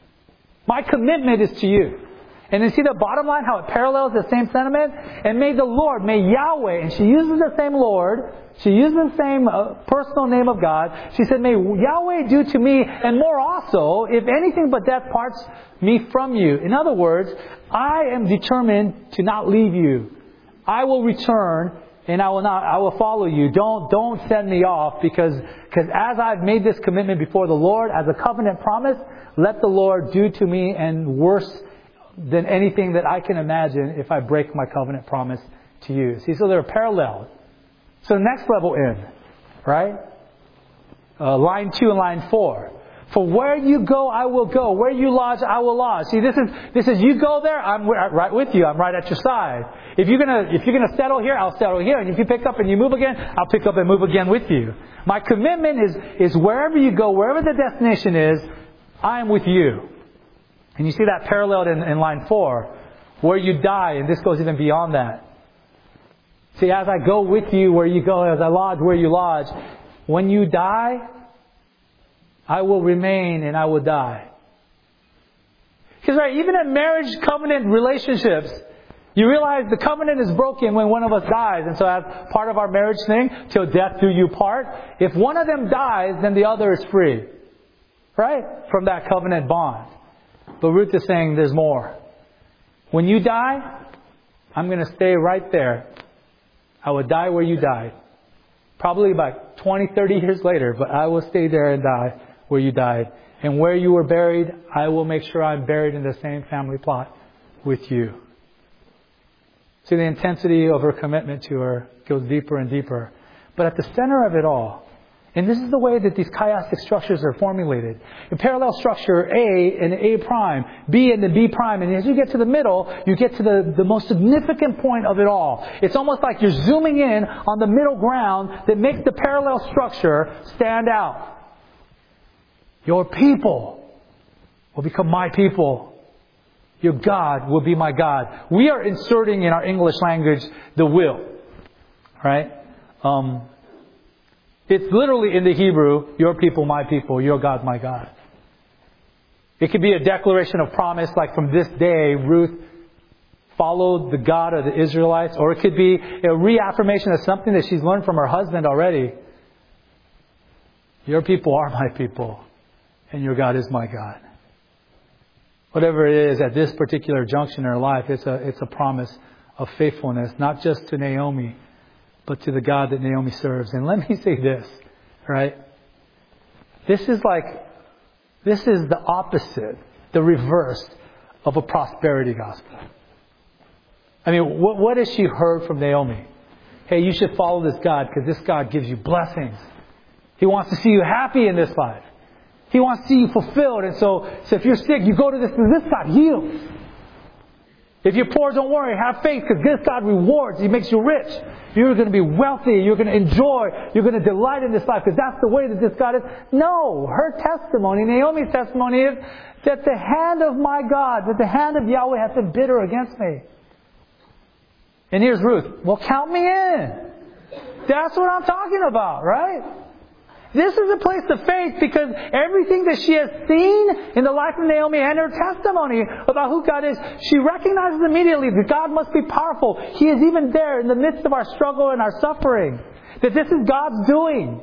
My commitment is to you. And you see the bottom line, how it parallels the same sentiment? And may the Lord, may Yahweh, and she uses the same Lord, she uses the same uh, personal name of God. She said, may Yahweh do to me, and more also, if anything but death parts me from you. In other words, I am determined to not leave you. I will return, and I will not, I will follow you. Don't, don't send me off, because, because as I've made this commitment before the Lord, as a covenant promise, let the Lord do to me and worse than anything that I can imagine if I break my covenant promise to you. See, so they're parallel. So next level in, right? Uh, line two and line four. For where you go, I will go. Where you lodge, I will lodge. See, this is this is you go there, I'm right with you. I'm right at your side. If you're gonna if you're gonna settle here, I'll settle here. And if you pick up and you move again, I'll pick up and move again with you. My commitment is is wherever you go, wherever the destination is, I am with you. And you see that paralleled in, in line four. Where you die, and this goes even beyond that. See, as I go with you where you go, as I lodge where you lodge, when you die, I will remain and I will die. Because right, even in marriage covenant relationships, you realize the covenant is broken when one of us dies. And so as part of our marriage thing, till death do you part, if one of them dies, then the other is free. Right? From that covenant bond. But Ruth is saying there's more. When you die, I'm going to stay right there. I will die where you died. Probably about twenty, thirty years later, but I will stay there and die where you died. And where you were buried, I will make sure I'm buried in the same family plot with you. See, the intensity of her commitment to her goes deeper and deeper. But at the center of it all, and this is the way that these chiastic structures are formulated. In parallel structure, A and A prime, B and the B prime. And as you get to the middle, you get to the, the most significant point of it all. It's almost like you're zooming in on the middle ground that makes the parallel structure stand out. Your people will become my people. Your God will be my God. We are inserting in our English language the will. Right? Um, it's literally in the Hebrew, your people, my people, your God, my God. It could be a declaration of promise, like from this day, Ruth followed the God of the Israelites. Or it could be a reaffirmation of something that she's learned from her husband already. Your people are my people, and your God is my God. Whatever it is at this particular junction in her life, it's a, it's a promise of faithfulness, not just to Naomi, but to the God that Naomi serves. And let me say this, right? This is like, this is the opposite, the reverse of a prosperity gospel. I mean, what, what has she heard from Naomi? Hey, you should follow this God because this God gives you blessings. He wants to see you happy in this life. He wants to see you fulfilled. And so, so if you're sick, you go to this, this God heals. If you're poor, don't worry. Have faith because this God rewards. He makes you rich. You're going to be wealthy. You're going to enjoy. You're going to delight in this life because that's the way that this God is. No. Her testimony, Naomi's testimony is that the hand of my God, that the hand of Yahweh has been bitter against me. And here's Ruth. Well, count me in. That's what I'm talking about, right? This is a place of faith because everything that she has seen in the life of Naomi and her testimony about who God is, she recognizes immediately that God must be powerful. He is even there in the midst of our struggle and our suffering. That this is God's doing.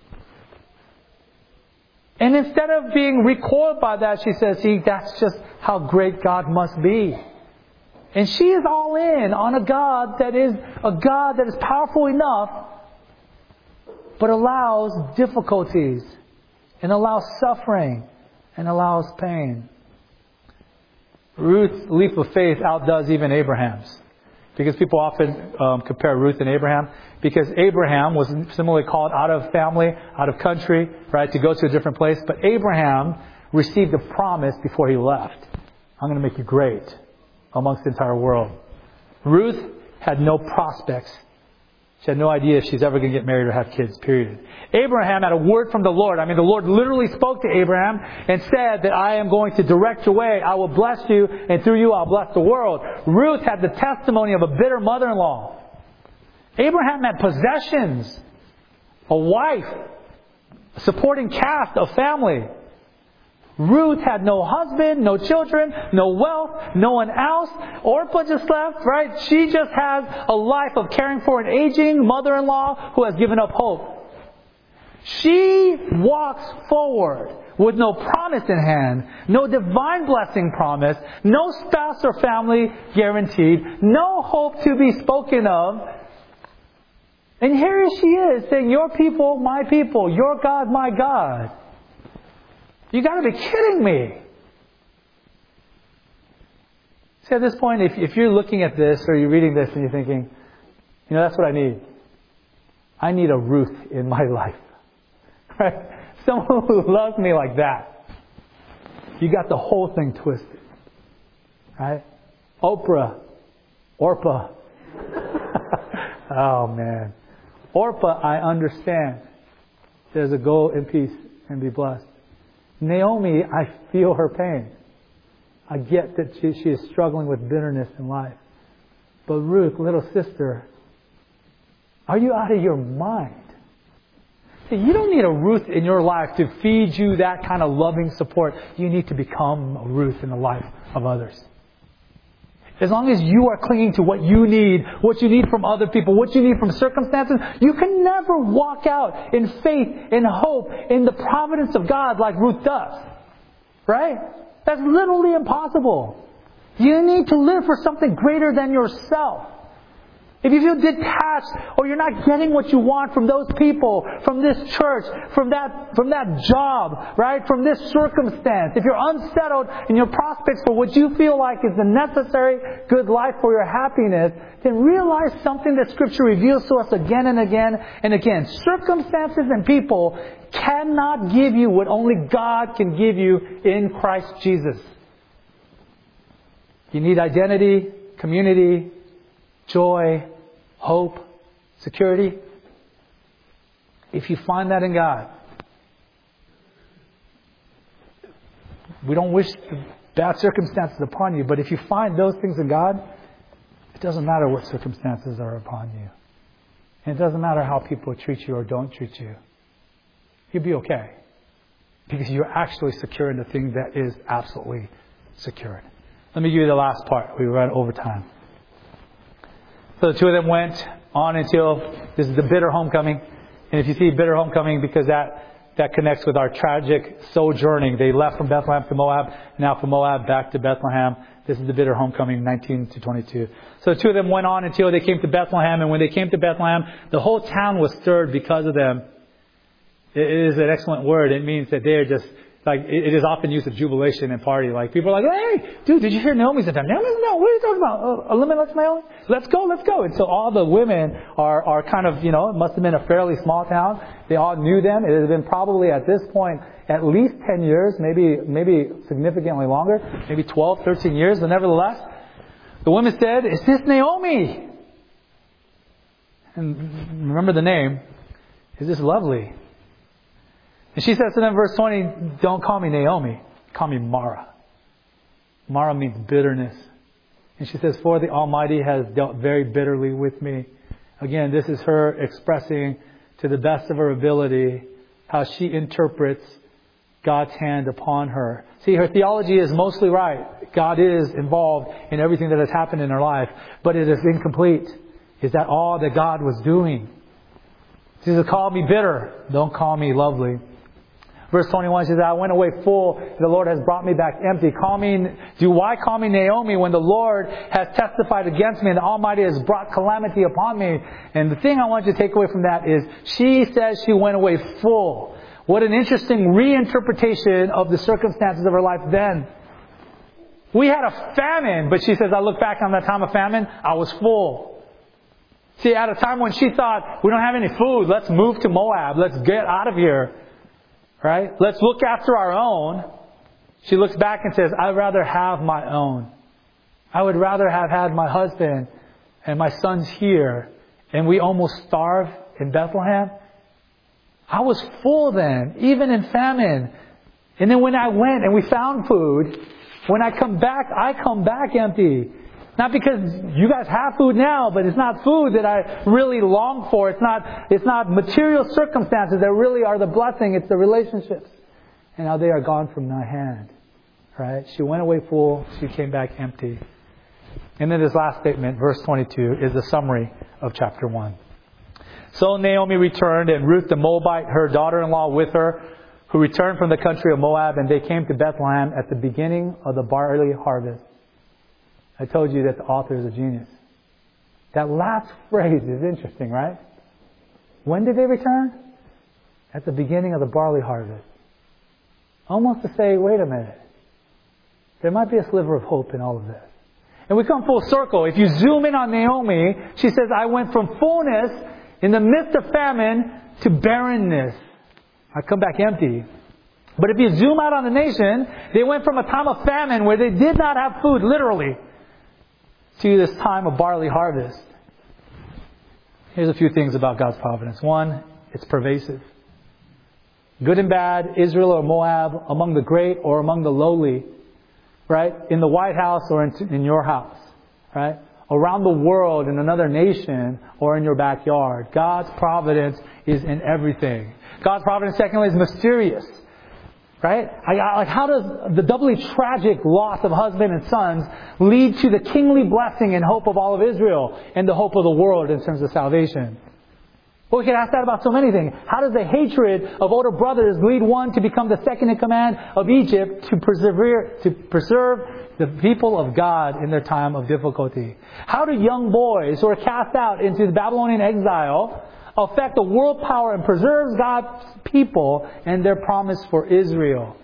And instead of being recoiled by that, she says, see, that's just how great God must be. And she is all in on a God that is a God that is powerful enough, but allows difficulties and allows suffering and allows pain. Ruth's leap of faith outdoes even Abraham's. Because people often um, compare Ruth and Abraham. Because Abraham was similarly called out of family, out of country, right, to go to a different place. But Abraham received a promise before he left. I'm going to make you great amongst the entire world. Ruth had no prospects. She had no idea if she's ever going to get married or have kids, period. Abraham had a word from the Lord. I mean, the Lord literally spoke to Abraham and said that I am going to direct your way. I will bless you, and through you I'll bless the world. Ruth had the testimony of a bitter mother-in-law. Abraham had possessions, a wife, a supporting cast of family. Ruth had no husband, no children, no wealth, no one else. Orpah just left, right? She just has a life of caring for an aging mother-in-law who has given up hope. She walks forward with no promise in hand, no divine blessing promised, no spouse or family guaranteed, no hope to be spoken of. And here she is saying, your people, my people, your God, my God. You got to be kidding me. See, at this point, if, if you're looking at this or you're reading this and you're thinking, you know, that's what I need. I need a Ruth in my life. Right? Someone who loves me like that. You got the whole thing twisted. Right? Oprah. Orpah. Oh, man. Orpah, I understand. There's a go in peace and be blessed. Naomi, I feel her pain. I get that she, she is struggling with bitterness in life. But Ruth, little sister, are you out of your mind? See, you don't need a Ruth in your life to feed you that kind of loving support. You need to become a Ruth in the life of others. As long as you are clinging to what you need, what you need from other people, what you need from circumstances, you can never walk out in faith, in hope, in the providence of God like Ruth does. Right? That's literally impossible. You need to live for something greater than yourself. If you feel detached or you're not getting what you want from those people, from this church, from that from that job, right, from this circumstance, if you're unsettled in your prospects for what you feel like is the necessary good life for your happiness, then realize something that Scripture reveals to us again and again and again. Circumstances and people cannot give you what only God can give you in Christ Jesus. You need identity, community, joy, hope, security. If you find that in God, we don't wish to bad circumstances upon you. But if you find those things in God, it doesn't matter what circumstances are upon you. And it doesn't matter how people treat you or don't treat you. You'll be okay. Because you're actually secure in the thing that is absolutely secured. Let me give you the last part. We ran over time. So the two of them went on until, this is the bitter homecoming. And if you see bitter homecoming, because that, that connects with our tragic sojourning. They left from Bethlehem to Moab, now from Moab back to Bethlehem. This is the bitter homecoming, nineteen to twenty-two. So the two of them went on until they came to Bethlehem. And when they came to Bethlehem, the whole town was stirred because of them. It is an excellent word. It means that they are just, like, it is often used of jubilation and party. Like, people are like, hey, dude, did you hear Naomi's in town? Naomi's in town? What are you talking about? Uh, Elimelech's Naomi? Let's go, let's go. And so all the women are, are kind of, you know, it must have been a fairly small town. They all knew them. It had been probably at this point at least ten years, maybe, maybe significantly longer, maybe twelve, thirteen years. But nevertheless, the women said, is this Naomi? And remember the name. Is this lovely? And she says to them, verse twenty, don't call me Naomi, call me Mara. Mara means bitterness. And she says, for the Almighty has dealt very bitterly with me. Again, this is her expressing to the best of her ability how she interprets God's hand upon her. See, her theology is mostly right. God is involved in everything that has happened in her life, but it is incomplete. Is that all that God was doing? She says, call me bitter, don't call me lovely. Verse twenty-one says, I went away full. The Lord has brought me back empty. Call me, do why call me Naomi when the Lord has testified against me and the Almighty has brought calamity upon me? And the thing I want you to take away from that is she says she went away full. What an interesting reinterpretation of the circumstances of her life then. We had a famine, but she says, I look back on that time of famine, I was full. See, at a time when she thought, we don't have any food, let's move to Moab, let's get out of here. Right? Let's look after our own. She looks back and says, I'd rather have my own. I would rather have had my husband and my sons here. And we almost starved in Bethlehem. I was full then, even in famine. And then when I went and we found food, when I come back, I come back empty. Not because you guys have food now, but it's not food that I really long for. It's not, it's not material circumstances that really are the blessing. It's the relationships. And now they are gone from my hand. Right? She went away full. She came back empty. And then this last statement, verse twenty-two, is the summary of chapter one. So Naomi returned, and Ruth the Moabite, her daughter-in-law, with her, who returned from the country of Moab, and they came to Bethlehem at the beginning of the barley harvest. I told you that the author is a genius. That last phrase is interesting, right? When did they return? At the beginning of the barley harvest. Almost to say, wait a minute. There might be a sliver of hope in all of this. And we come full circle. If you zoom in on Naomi, she says, I went from fullness in the midst of famine to barrenness. I come back empty. But if you zoom out on the nation, they went from a time of famine where they did not have food, literally, to this time of barley harvest. Here's a few things about God's providence. One, it's pervasive. Good and bad, Israel or Moab, among the great or among the lowly, right? In the White House or in, in your house, right? Around the world, in another nation, or in your backyard. God's providence is in everything. God's providence, secondly, is mysterious. Right? I, I, like, how does the doubly tragic loss of husband and sons lead to the kingly blessing and hope of all of Israel and the hope of the world in terms of salvation? Well, we can ask that about so many things. How does the hatred of older brothers lead one to become the second in command of Egypt to persevere, to preserve the people of God in their time of difficulty? How do young boys who are cast out into the Babylonian exile affect the world power and preserves God's people and their promise for Israel?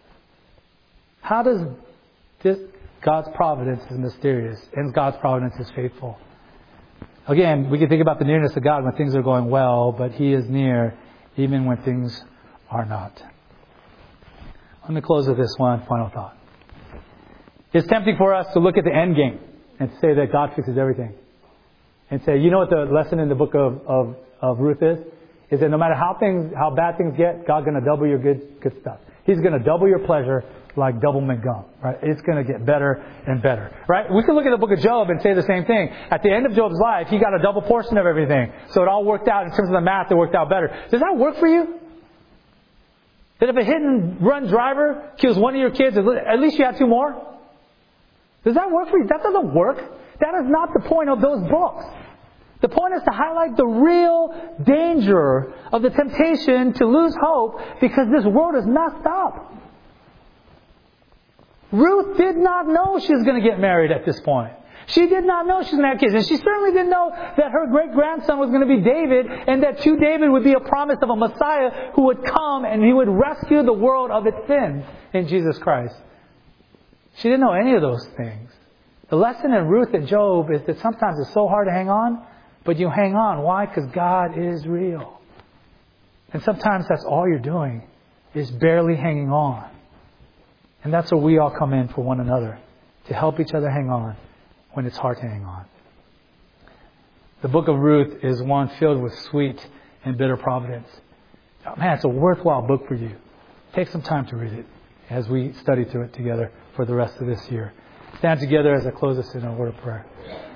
How does this, God's providence is mysterious and God's providence is faithful? Again, we can think about the nearness of God when things are going well, but He is near even when things are not. Let me close with this one final thought. It's tempting for us to look at the end game and say that God fixes everything. And say, you know what the lesson in the book of, of, of Ruth is? Is that no matter how things, how bad things get, God's going to double your good, good stuff. He's going to double your pleasure like Doublemint gum, right? It's going to get better and better, right? We can look at the book of Job and say the same thing. At the end of Job's life, he got a double portion of everything. So it all worked out in terms of the math. It worked out better. Does that work for you? That if a hit and run driver kills one of your kids, at least you have two more? Does that work for you? That doesn't work. That is not the point of those books. The point is to highlight the real danger of the temptation to lose hope because this world is messed up. Ruth did not know she was going to get married at this point. She did not know she was going to have kids. And she certainly didn't know that her great-grandson was going to be David and that to David would be a promise of a Messiah who would come and he would rescue the world of its sins in Jesus Christ. She didn't know any of those things. The lesson in Ruth and Job is that sometimes it's so hard to hang on, but you hang on. Why? Because God is real. And sometimes that's all you're doing is barely hanging on. And that's where we all come in for one another, to help each other hang on when it's hard to hang on. The book of Ruth is one filled with sweet and bitter providence. Oh, man, it's a worthwhile book for you. Take some time to read it as we study through it together for the rest of this year. Stand together as I close this in a word of prayer.